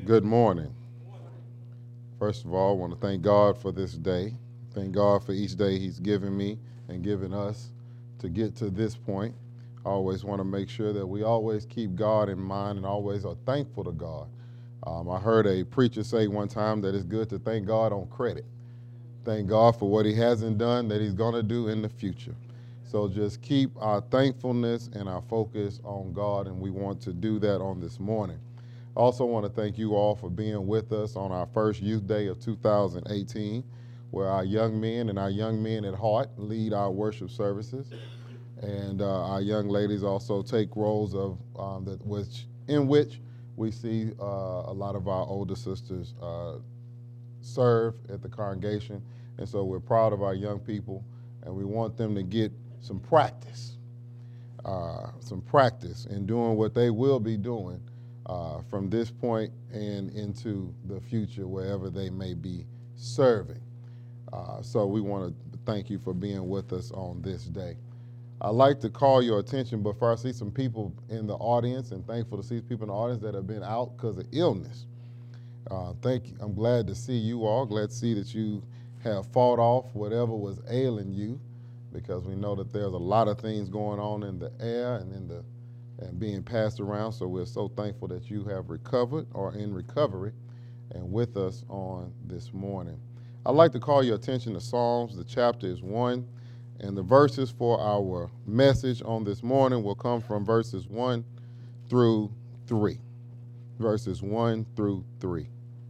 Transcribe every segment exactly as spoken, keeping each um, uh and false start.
Good morning. First of all, I want to thank God for this day. Thank God for each day He's given me and given us to get to this point. I always want to make sure that we always keep God in mind and always are thankful to God. Um, I heard a preacher say one time that it's good to thank God on credit. Thank God for what He hasn't done that He's going to do in the future. So just keep our thankfulness and our focus on God, and we want to do that on this morning. I also want to thank you all for being with us on our first Youth Day of two thousand eighteen, where our young men and our young men at heart lead our worship services. And uh, our young ladies also take roles of um, that which in which we see uh, a lot of our older sisters uh, serve at the congregation. And so we're proud of our young people, and we want them to get some practice, uh, some practice in doing what they will be doing uh, from this point and into the future, wherever they may be serving. Uh, so we want to thank you for being with us on this day. I'd like to call your attention, but first I see some people in the audience, and thankful to see people in the audience that have been out because of illness. Uh, thank you. I'm glad to see you all. Glad to see that you have fought off whatever was ailing you, because we know that there's a lot of things going on in the air and in the and being passed around. So we're so thankful that you have recovered or in recovery and with us on this morning. I'd like to call your attention to Psalms. The chapter is one, and the verses for our message on this morning will come from verses one through three. Verses one through three.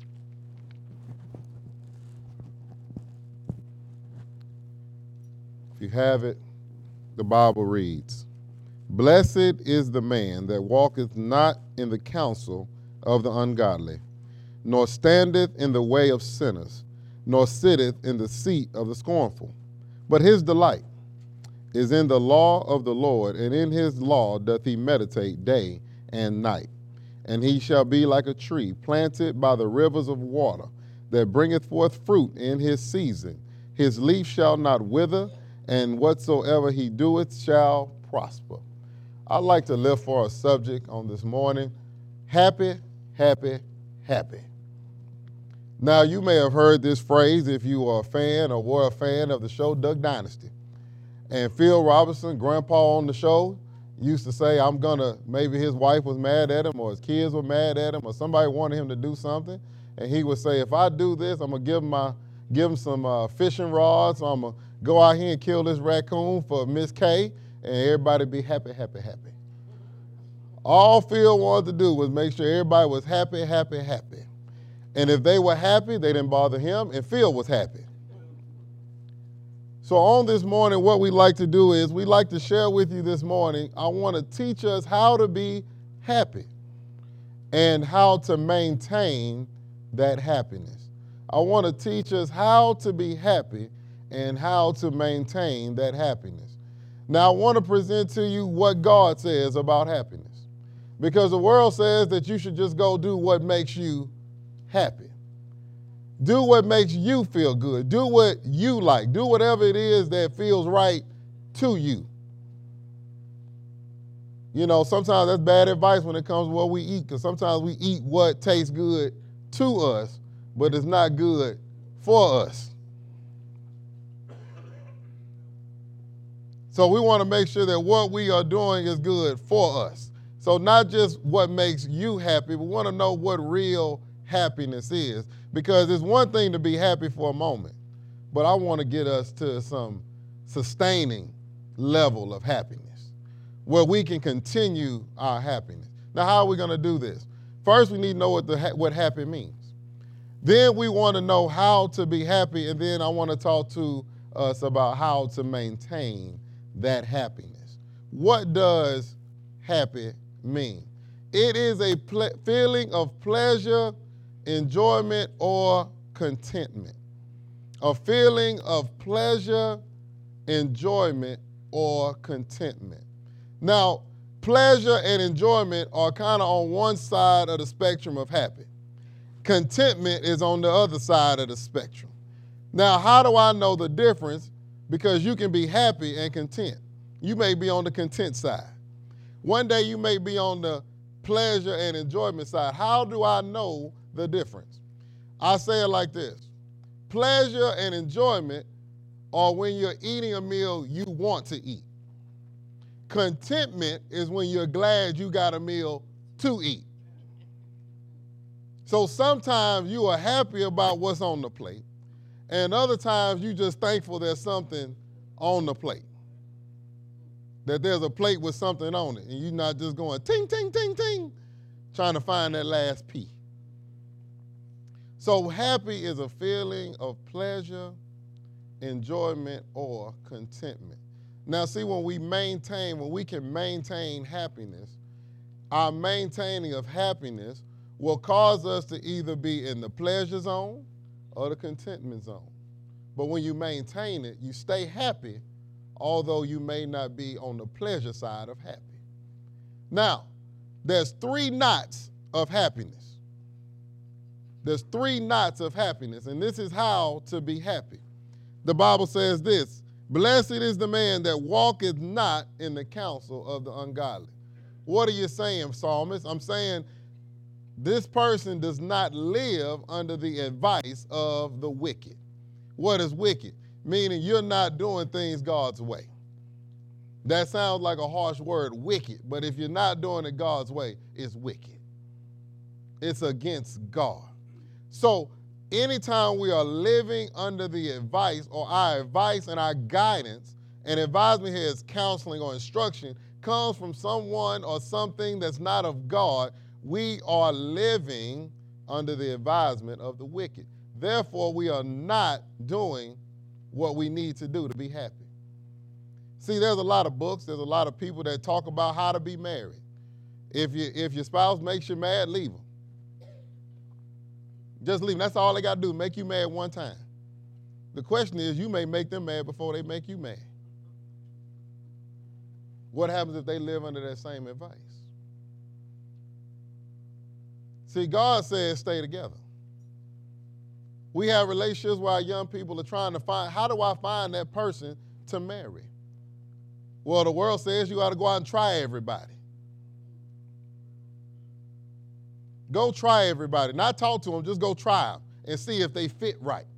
If you have it, the Bible reads, "Blessed is the man that walketh not in the counsel of the ungodly, nor standeth in the way of sinners, nor sitteth in the seat of the scornful. But his delight is in the law of the Lord, and in his law doth he meditate day and night. And he shall be like a tree planted by the rivers of water, that bringeth forth fruit in his season. His leaf shall not wither, and whatsoever he doeth shall prosper." I'd like to lift for a subject on this morning: happy, happy, happy. Now, you may have heard this phrase if you are a fan or were a fan of the show Duck Dynasty. And Phil Robertson, grandpa on the show, used to say, I'm gonna, maybe his wife was mad at him or his kids were mad at him or somebody wanted him to do something. And he would say, if I do this, I'm gonna give him, my, give him some uh, fishing rods. So I'm gonna go out here and kill this raccoon for Miss K, and everybody be happy, happy, happy. All Phil wanted to do was make sure everybody was happy, happy, happy. And if they were happy, they didn't bother him, and Phil was happy. So on this morning, what we like to do is we like to share with you this morning. I want to teach us how to be happy and how to maintain that happiness. I want to teach us how to be happy and how to maintain that happiness. Now, I want to present to you what God says about happiness, because the world says that you should just go do what makes you happy. Do what makes you feel good. Do what you like. Do whatever it is that feels right to you. You know, sometimes that's bad advice when it comes to what we eat, because sometimes we eat what tastes good to us, but it's not good for us. So we want to make sure that what we are doing is good for us. So not just what makes you happy, but we want to know what real happiness is. Because it's one thing to be happy for a moment, but I want to get us to some sustaining level of happiness where we can continue our happiness. Now, how are we going to do this? First, we need to know what, the, what happy means. Then we want to know how to be happy, and then I want to talk to us about how to maintain that happiness. What does happy mean? It is a ple- feeling of pleasure, enjoyment, or contentment. A feeling of pleasure, enjoyment, or contentment. Now, pleasure and enjoyment are kind of on one side of the spectrum of happy. Contentment is on the other side of the spectrum. Now, how do I know the difference? Because you can be happy and content. You may be on the content side. One day you may be on the pleasure and enjoyment side. How do I know the difference. I say it like this. Pleasure and enjoyment are when you're eating a meal you want to eat. Contentment is when you're glad you got a meal to eat. So sometimes you are happy about what's on the plate, and other times you just thankful there's something on the plate. That there's a plate with something on it, and you're not just going ting, ting, ting, ting, trying to find that last P. So happy is a feeling of pleasure, enjoyment, or contentment. Now see, when we maintain, when we can maintain happiness, our maintaining of happiness will cause us to either be in the pleasure zone or the contentment zone. But when you maintain it, you stay happy, although you may not be on the pleasure side of happy. Now, there's three knots of happiness. There's three knots of happiness, and this is how to be happy. The Bible says this, blessed is the man that walketh not in the counsel of the ungodly. What are you saying, psalmist? I'm saying this person does not live under the advice of the wicked. What is wicked? Meaning you're not doing things God's way. That sounds like a harsh word, wicked, but if you're not doing it God's way, it's wicked. It's against God. So anytime we are living under the advice or our advice and our guidance, and advisement here is counseling or instruction, comes from someone or something that's not of God, we are living under the advisement of the wicked. Therefore, we are not doing what we need to do to be happy. See, there's a lot of books, there's a lot of people that talk about how to be married. If you if your spouse makes you mad, leave them. Just leave them. That's all they got to do, make you mad one time. The question is, you may make them mad before they make you mad. What happens if they live under that same advice? See, God says stay together. We have relationships where our young people are trying to find, how do I find that person to marry? Well, the world says you ought to go out and try everybody. Go try everybody. Not talk to them, just go try them and see if they fit right.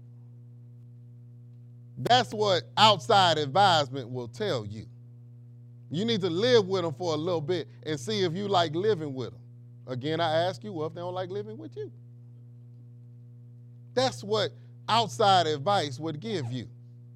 That's what outside advisement will tell you. You need to live with them for a little bit and see if you like living with them. Again, I ask you, well, if they don't like living with you? That's what outside advice would give you.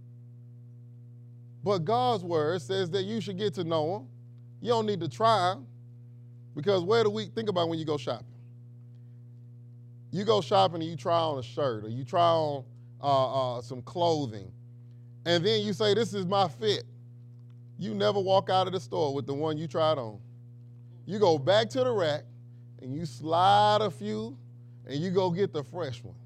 But God's word says that you should get to know them. You don't need to try them, because where do we think about when you go shopping? You go shopping and you try on a shirt or you try on uh, uh, some clothing, and then you say, this is my fit. You never walk out of the store with the one you tried on. You go back to the rack and you slide a few and you go get the fresh one.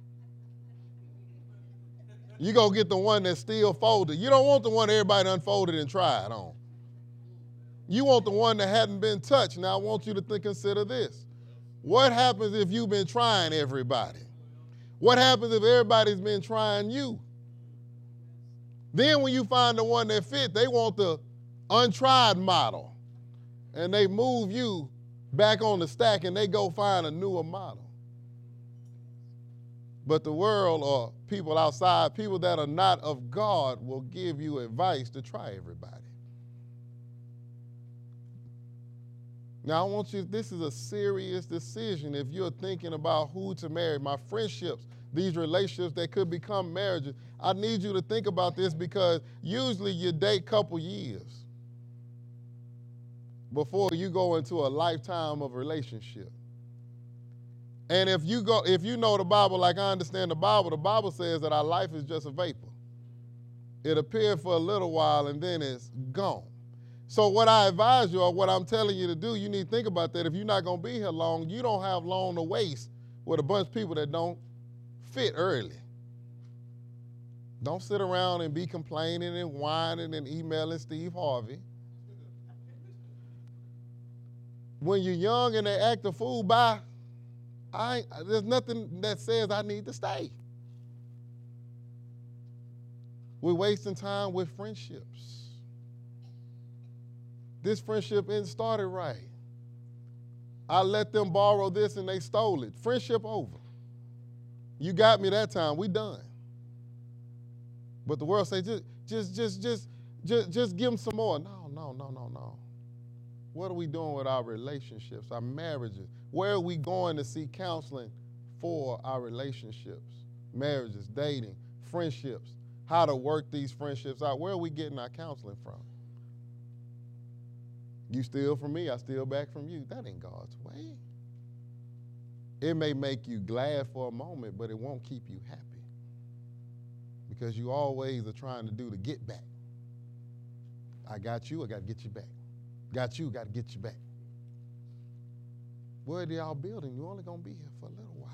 You go get the one that's still folded. You don't want the one everybody unfolded and tried on. You want the one that hadn't been touched. Now I want you to think, consider this. What happens if you've been trying everybody? What happens if everybody's been trying you? Then when you find the one that fit, they want the untried model. And they move you back on the stack and they go find a newer model. But the world or people outside, people that are not of God, will give you advice to try everybody. Now I want you, this is a serious decision if you're thinking about who to marry. My friendships, these relationships that could become marriages, I need you to think about this, because usually you date a couple years before you go into a lifetime of relationship. And if you go, if you know the Bible like I understand the Bible, the Bible says that our life is just a vapor. It appeared for a little while and then it's gone. So what I advise you, or what I'm telling you to do, you need to think about that. If you're not going to be here long, you don't have long to waste with a bunch of people that don't fit early. Don't sit around and be complaining and whining and emailing Steve Harvey. When you're young and they act a fool, bye. I, there's nothing that says I need to stay. We're wasting time with friendships. This friendship isn't started right. I let them borrow this and they stole it. Friendship over. You got me that time. We done. But the world say, just, just, just, just, just, just give them some more. No, no, no, no, no. What are we doing with our relationships, our marriages? Where are we going to seek counseling for our relationships, marriages, dating, friendships, how to work these friendships out? Where are we getting our counseling from? You steal from me, I steal back from you. That ain't God's way. It may make you glad for a moment, but it won't keep you happy because you always are trying to do the get back. I got you, I got to get you back. Got you, got to get you back. What are y'all building? You're only going to be here for a little while.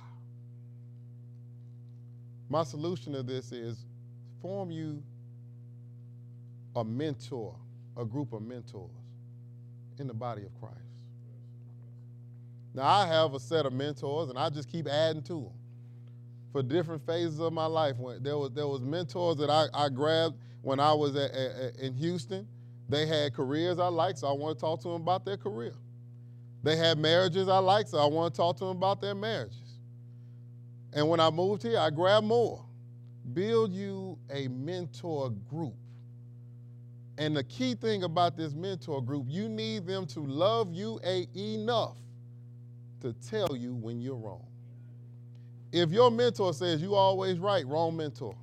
My solution to this is form you a mentor, a group of mentors in the body of Christ. Now, I have a set of mentors, and I just keep adding to them for different phases of my life. When there was there was mentors that I, I grabbed when I was at, at, in Houston. They had careers I liked, so I want to talk to them about their career. They had marriages I liked, so I want to talk to them about their marriages. And when I moved here, I grabbed more. Build you a mentor group. And the key thing about this mentor group, you need them to love you a enough to tell you when you're wrong. If your mentor says you always right, wrong mentor.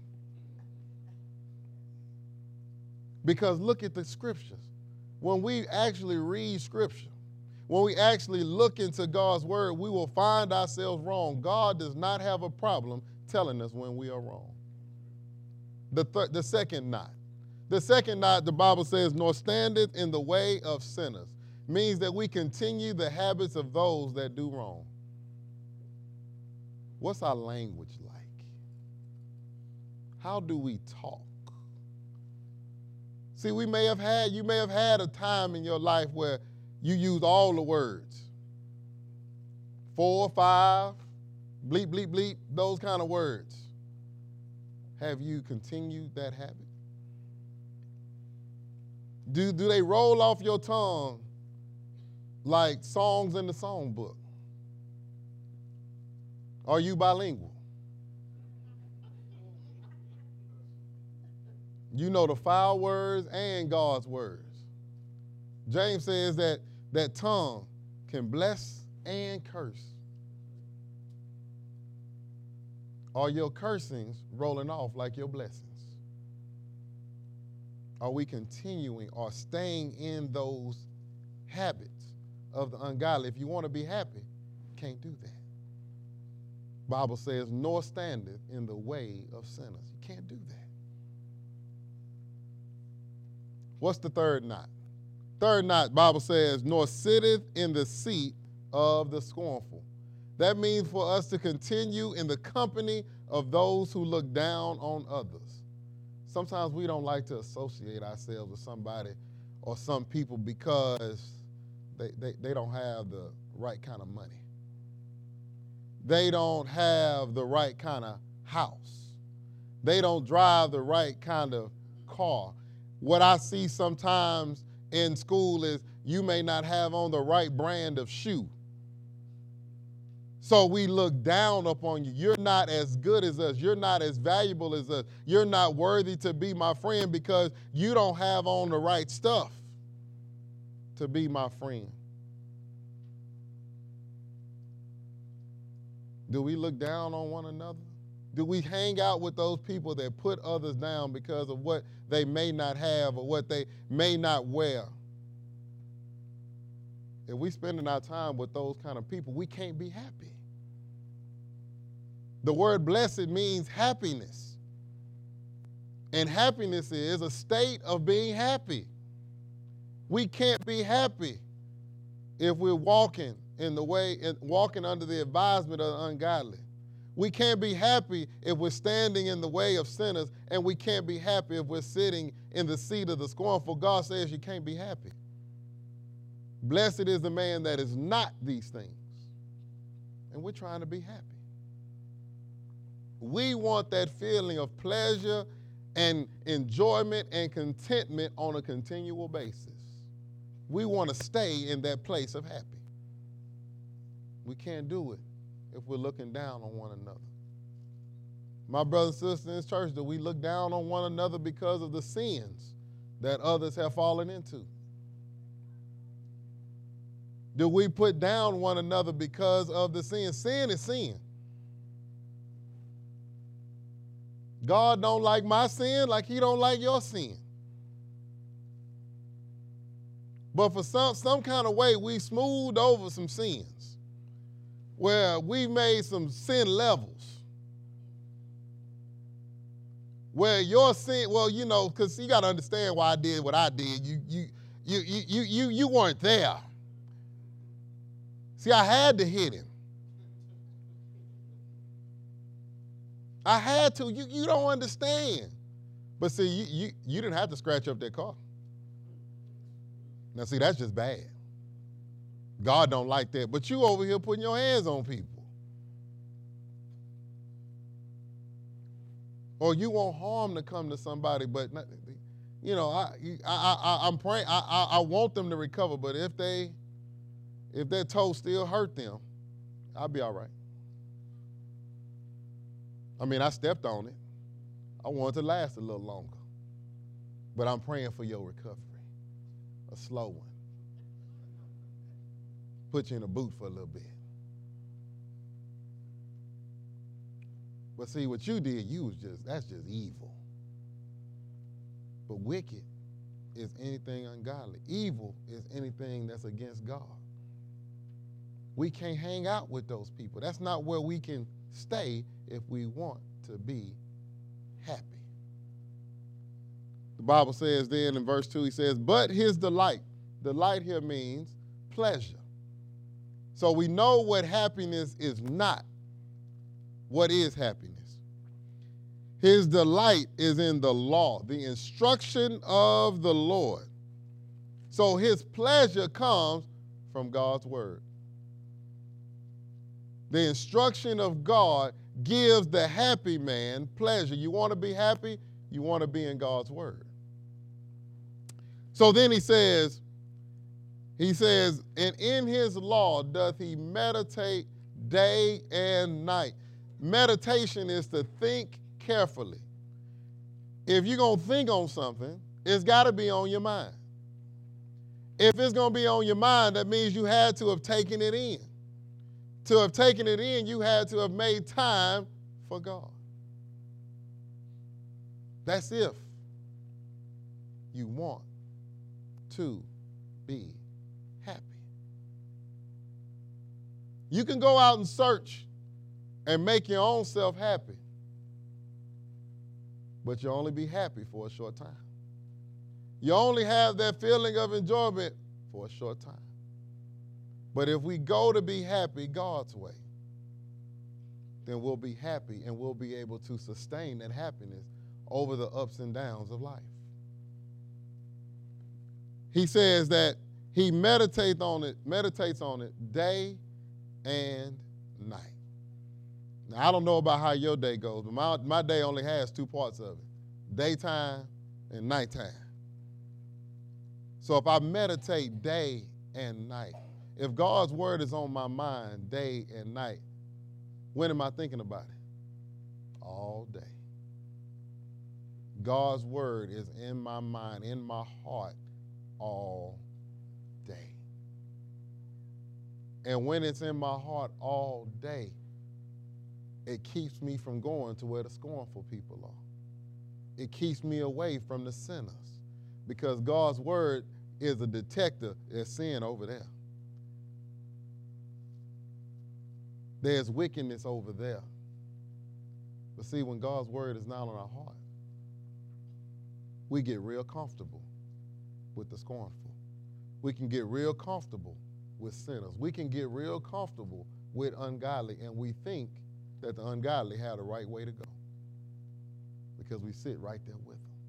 Because look at the scriptures. When we actually read scripture, when we actually look into God's word, we will find ourselves wrong. God does not have a problem telling us when we are wrong. The, th- the second not. The second not, the Bible says, nor standeth in the way of sinners, means that we continue the habits of those that do wrong. What's our language like? How do we talk? See, we may have had, you may have had a time in your life where you used all the words. Four, five, bleep, bleep, bleep, those kind of words. Have you continued that habit? Do, do they roll off your tongue like songs in the songbook? Are you bilingual? You know the foul words and God's words. James says that that tongue can bless and curse. Are your cursings rolling off like your blessings? Are we continuing or staying in those habits of the ungodly? If you want to be happy, can't do that. Bible says, nor standeth in the way of sinners. You can't do that. What's the third not? Third not, Bible says, nor sitteth in the seat of the scornful. That means for us to continue in the company of those who look down on others. Sometimes we don't like to associate ourselves with somebody or some people because they, they, they don't have the right kind of money. They don't have the right kind of house. They don't drive the right kind of car. What I see sometimes in school is you may not have on the right brand of shoe. So we look down upon you. You're not as good as us. You're not as valuable as us. You're not worthy to be my friend because you don't have on the right stuff to be my friend. Do we look down on one another? Do we hang out with those people that put others down because of what they may not have or what they may not wear? If we spending our time with those kind of people, we can't be happy. The word blessed means happiness. And happiness is a state of being happy. We can't be happy if we're walking in the way, walking under the advisement of the ungodly. We can't be happy if we're standing in the way of sinners, and we can't be happy if we're sitting in the seat of the scornful. God says you can't be happy. Blessed is the man that is not these things. And we're trying to be happy. We want that feeling of pleasure and enjoyment and contentment on a continual basis. We want to stay in that place of happy. We can't do it if we're looking down on one another. My brothers and sisters in this church, do we look down on one another because of the sins that others have fallen into? Do we put down one another because of the sin? Sin is sin. God don't like my sin like he don't like your sin. But for some, some kind of way, we smoothed over some sins where we made some sin levels. Where your sin, well, you know, because you got to understand why I did what I did. You, you, you, you, you, you, you weren't there. See, I had to hit him. I had to. You, you don't understand. But see, you, you, you didn't have to scratch up that car. Now, see, that's just bad. God don't like that. But you over here putting your hands on people. Or you want harm to come to somebody, but, not, you know, I, I, I, I'm praying. I, I, I want them to recover, but if they, if their toe still hurt them, I'll be all right. I mean, I stepped on it. I want it to last a little longer. But I'm praying for your recovery. A slow one. Put you in a boot for a little bit. But see, what you did, you was just, that's just evil. But wicked is anything ungodly. Evil is anything that's against God. We can't hang out with those people. That's not where we can stay if we want to be happy. The Bible says then in verse two, he says, but his delight. Delight here means pleasure. So we know what happiness is not. What is happiness? His delight is in the law, the instruction of the Lord. So his pleasure comes from God's word. The instruction of God gives the happy man pleasure. You want to be happy? You want to be in God's word. So then he says, he says, and in his law doth he meditate day and night. Meditation is to think carefully. If you're going to think on something, it's got to be on your mind. If it's going to be on your mind, that means you had to have taken it in. To have taken it in, you had to have made time for God. That's if you want to be happy. You can go out and search and make your own self happy, but you'll only be happy for a short time. You only have that feeling of enjoyment for a short time. But if we go to be happy God's way, then we'll be happy and we'll be able to sustain that happiness over the ups and downs of life. He says that he meditates on it, meditates on it day and night. Now, I don't know about how your day goes, but my, my day only has two parts of it, daytime and nighttime. So if I meditate day and night, if God's word is on my mind day and night, when am I thinking about it? All day. God's word is in my mind, in my heart, all day. And when it's in my heart all day, it keeps me from going to where the scornful people are. It keeps me away from the sinners because God's word is a detector of sin over there. There's wickedness over there. But see, when God's word is not on our heart, we get real comfortable with the scornful. We can get real comfortable with sinners. We can get real comfortable with ungodly, and we think that the ungodly have the right way to go because we sit right there with them.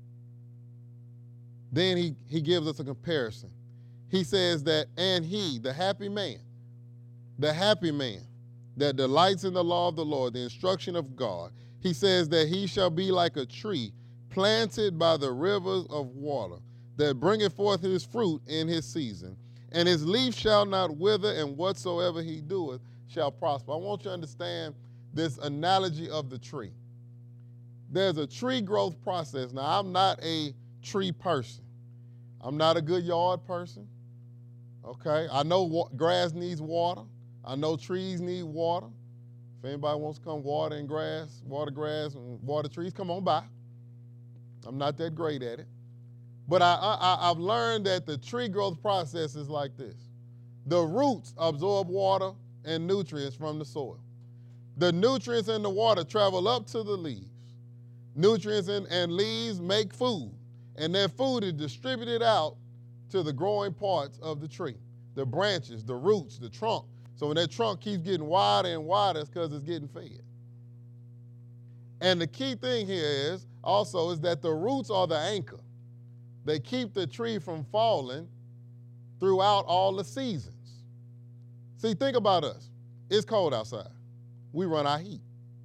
Then he, he gives us a comparison. He says that, and he, the happy man, the happy man that delights in the law of the Lord, the instruction of God, he says that he shall be like a tree planted by the rivers of water that bringeth forth his fruit in his season, and his leaf shall not wither, and whatsoever he doeth shall prosper. I want you to understand this analogy of the tree. There's a tree growth process. Now, I'm not a tree person. I'm not a good yard person, okay? I know wa- grass needs water. I know trees need water. If anybody wants to come water and grass, water grass and water trees, come on by. I'm not that great at it. But I, I, I've learned that the tree growth process is like this. The roots absorb water and nutrients from the soil. The nutrients in the water travel up to the leaves. Nutrients in, and leaves make food, and that food is distributed out to the growing parts of the tree, the branches, the roots, the trunk. So when that trunk keeps getting wider and wider, it's because it's getting fed. And the key thing here is also is that the roots are the anchor. They keep the tree from falling throughout all the seasons. See, think about us. It's cold outside. We run our heat.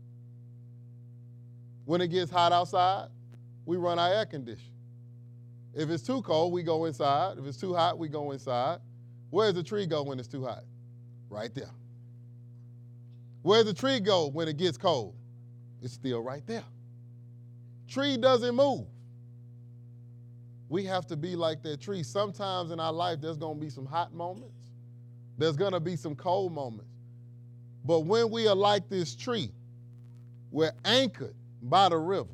When it gets hot outside, we run our air conditioning. If it's too cold, we go inside. If it's too hot, we go inside. Where does the tree go when it's too hot? Right there. Where does the tree go when it gets cold? It's still right there. Tree doesn't move. We have to be like that tree. Sometimes in our life, there's going to be some hot moments. There's going to be some cold moments. But when we are like this tree, we're anchored by the river,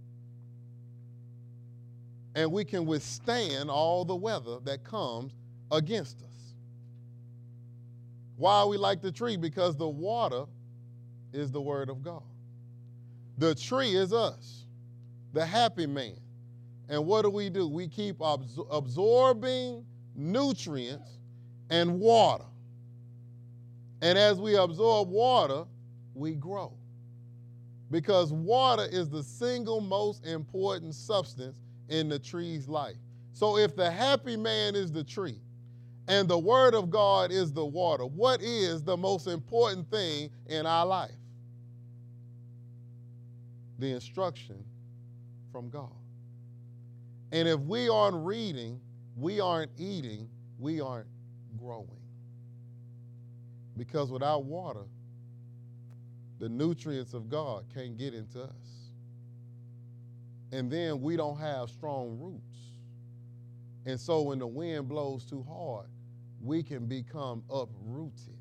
and we can withstand all the weather that comes against us. Why are we like the tree? Because the water is the word of God. The tree is us, the happy man. And what do we do? We keep absor- absorbing nutrients and water. And as we absorb water, we grow. Because water is the single most important substance in the tree's life. So if the happy man is the tree and the word of God is the water, what is the most important thing in our life? The instruction from God. And if we aren't reading, we aren't eating, we aren't growing. Because without water, the nutrients of God can't get into us. And then we don't have strong roots. And so when the wind blows too hard, we can become uprooted.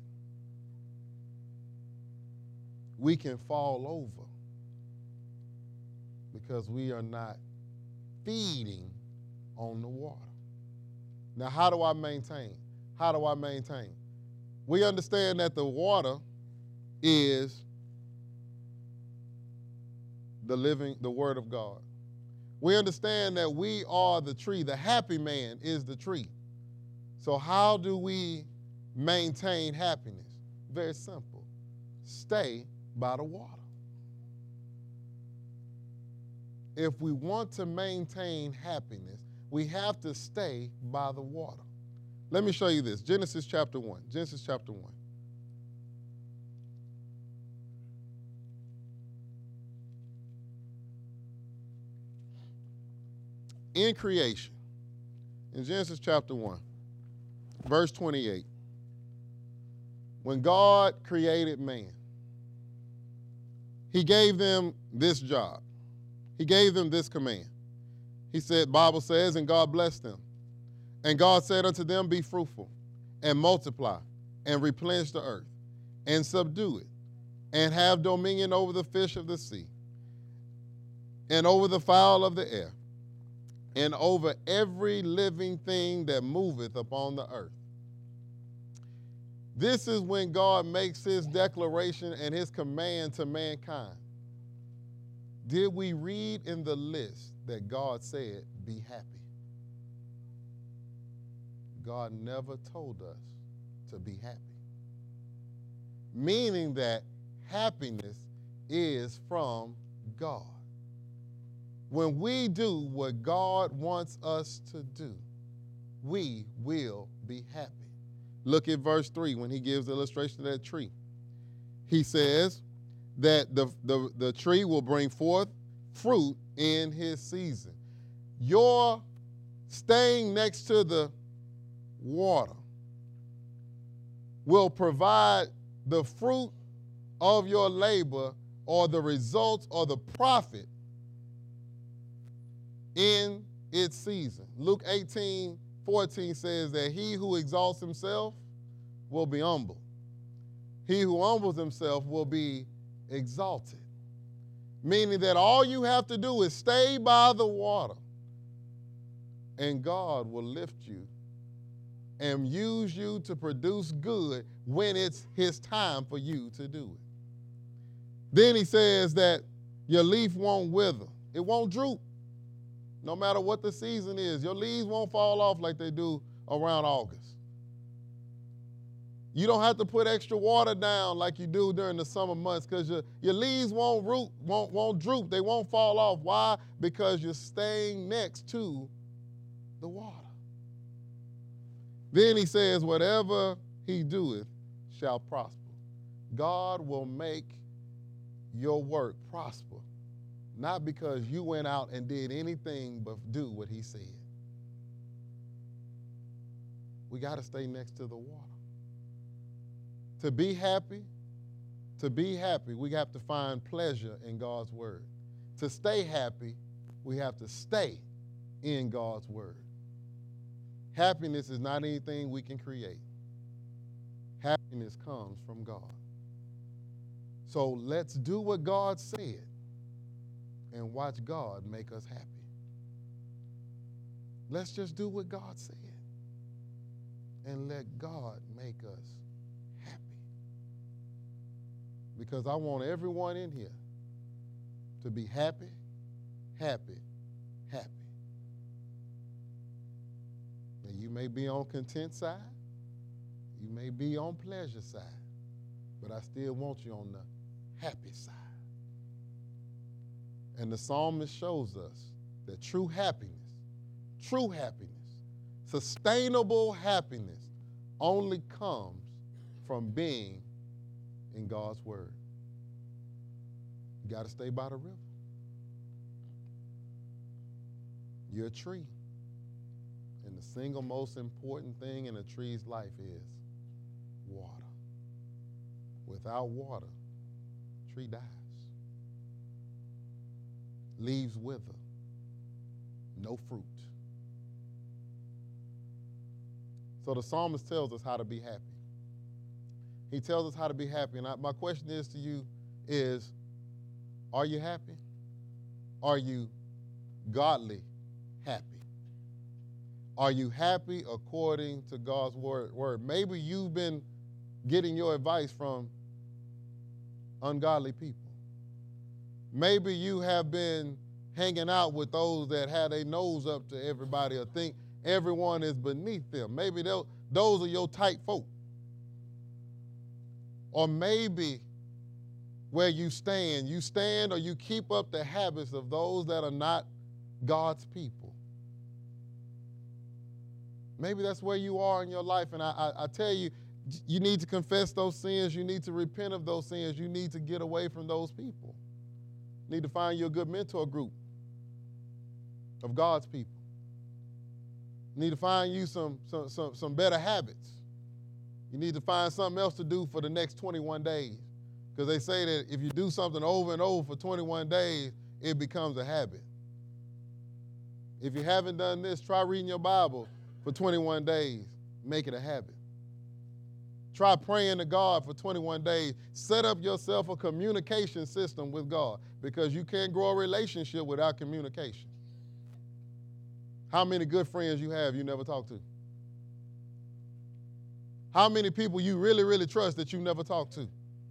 We can fall over because we are not feeding on the water. Now, how do I maintain? How do I maintain? We understand that the water is the living, the word of God. We understand that we are the tree. The happy man is the tree. So how do we maintain happiness? Very simple. Stay by the water. If we want to maintain happiness, we have to stay by the water. Let me show you this. Genesis chapter one. Genesis chapter one. In creation, in Genesis chapter one, verse twenty-eight, when God created man, he gave them this job. He gave them this command. He said, Bible says, and God blessed them. And God said unto them, be fruitful, and multiply, and replenish the earth, and subdue it, and have dominion over the fish of the sea, and over the fowl of the air, and over every living thing that moveth upon the earth. This is when God makes his declaration and his command to mankind. Did we read in the list that God said, be happy? God never told us to be happy. Meaning that happiness is from God. When we do what God wants us to do, we will be happy. Look at verse three when he gives the illustration of that tree. He says that the, the, the tree will bring forth fruit in his season. Your staying next to the water will provide the fruit of your labor or the results or the profit in its season. Luke eighteen fourteen says that he who exalts himself will be humbled. He who humbles himself will be exalted. Meaning that all you have to do is stay by the water and God will lift you and use you to produce good when it's his time for you to do it. Then he says that your leaf won't wither. It won't droop. No matter what the season is, your leaves won't fall off like they do around August. You don't have to put extra water down like you do during the summer months because your, your leaves won't root, won't, won't droop. They won't fall off. Why? Because you're staying next to the water. Then he says, whatever he doeth shall prosper. God will make your work prosper, not because you went out and did anything but do what he said. We got to stay next to the water. To be happy, to be happy, we have to find pleasure in God's word. To stay happy, we have to stay in God's word. Happiness is not anything we can create. Happiness comes from God. So let's do what God said and watch God make us happy. Let's just do what God said and let God make us happy. Because I want everyone in here to be happy, happy, happy. Now you may be on content side, you may be on pleasure side, but I still want you on the happy side. And the psalmist shows us that true happiness, true happiness, sustainable happiness only comes from being in God's word. You got to stay by the river. You're a tree. And the single most important thing in a tree's life is water. Without water, tree dies. Leaves wither. No fruit. So the psalmist tells us how to be happy. He tells us how to be happy. And I, my question is to you is, are you happy? Are you godly happy? Are you happy according to God's word? word? Maybe you've been getting your advice from ungodly people. Maybe you have been hanging out with those that have their nose up to everybody or think everyone is beneath them. Maybe those are your tight folk. Or maybe where you stand, you stand or you keep up the habits of those that are not God's people. Maybe that's where you are in your life. And I, I, I tell you, you need to confess those sins. You need to repent of those sins. You need to get away from those people. You need to find you a good mentor group of God's people. You need to find you some, some, some, some better habits. You need to find something else to do for the next twenty-one days. Because they say that if you do something over and over for twenty-one days, it becomes a habit. If you haven't done this, try reading your Bible for twenty-one days. Make it a habit. Try praying to God for twenty-one days. Set up yourself a communication system with God because you can't grow a relationship without communication. How many good friends you have you never talk to? How many people you really, really trust that you never talk to?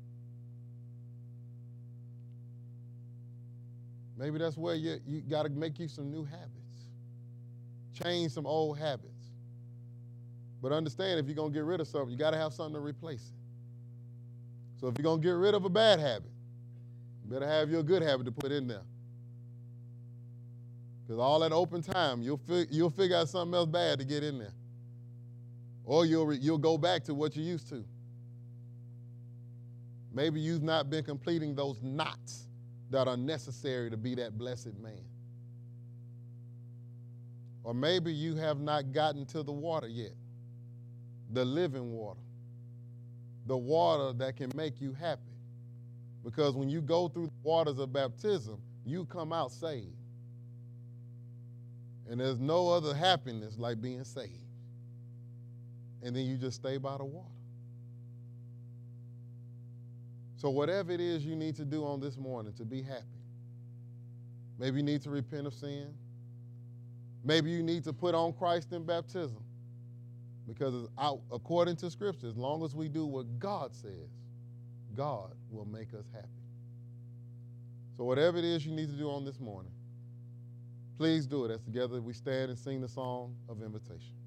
Maybe that's where you, you got to make you some new habits. Change some old habits. But understand, if you're going to get rid of something, you got to have something to replace it. So if you're going to get rid of a bad habit, you better have your good habit to put in there. Because all that open time, you'll, fi- you'll figure out something else bad to get in there. Or you'll, re- you'll go back to what you used to. Maybe you've not been completing those knots that are necessary to be that blessed man. Or maybe you have not gotten to the water yet, the living water. the water that can make you happy. Because when you go through the waters of baptism, you come out saved. And there's no other happiness like being saved. And then you just stay by the water. So whatever it is you need to do on this morning to be happy, maybe you need to repent of sin. Maybe you need to put on Christ in baptism. Because out, according to Scripture, as long as we do what God says, God will make us happy. So whatever it is you need to do on this morning, please do it as together we stand and sing the song of invitation.